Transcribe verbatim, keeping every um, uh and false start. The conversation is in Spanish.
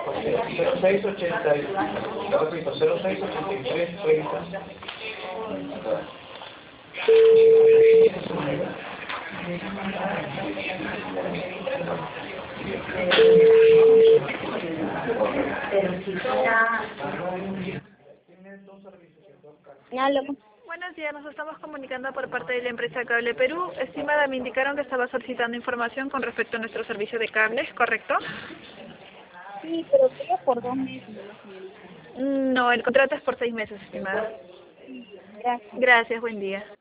cero seis ochenta y tres, repito, cero seis ochenta y tres treinta. Aló. Buenos días, nos estamos comunicando por parte de la empresa Cable Perú. Estimada, me indicaron que estaba solicitando información con respecto a nuestro servicio de cables, ¿correcto? Sí, pero sería por dos meses, ¿no, señorita? No, el contrato es por seis meses, estimada. Gracias. Gracias, buen día.